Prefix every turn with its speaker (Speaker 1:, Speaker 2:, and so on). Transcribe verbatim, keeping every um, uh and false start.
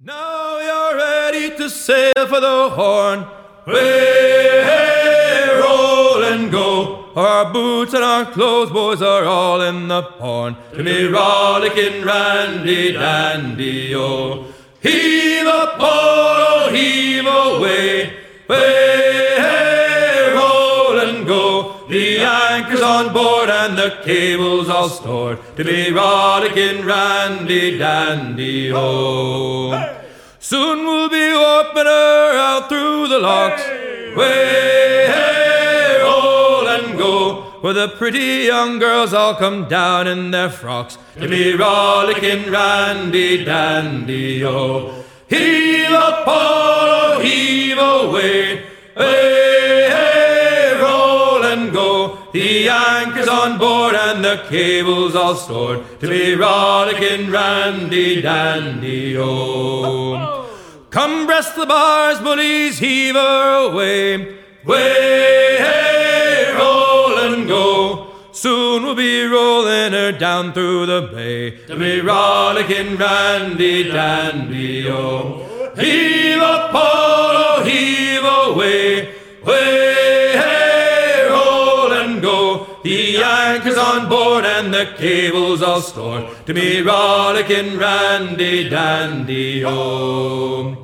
Speaker 1: Now you're ready to sail for the Horn. Way, hey, roll and go. Our boots and our clothes, boys, are all in the porn. To be rollicking randy dandy, oh. Heave a pole, oh, heave away. Way, hey, roll and go. The anchor's on board and the cable's all stored. To be rollicking randy dandy, oh. Soon we'll be warping her out through the locks. Way, hey, roll and go. Where the pretty young girls all come down in their frocks. To be rollicking randy dandy, oh. Heave a pole, oh, heave away. Way, hey, roll and go. The anchor's on board and the cable's all stored. To be rollicking randy dandy, oh. Come breast the bars, bullies, heave her away. Way, hey, roll and go. Soon we'll be rolling her down through the bay. To be rollicking randy dandy, oh. Heave a pole, oh, heave away. Way, hey, roll and go. The anchor's on board and the cable's all stored. To be rollicking randy dandy, oh.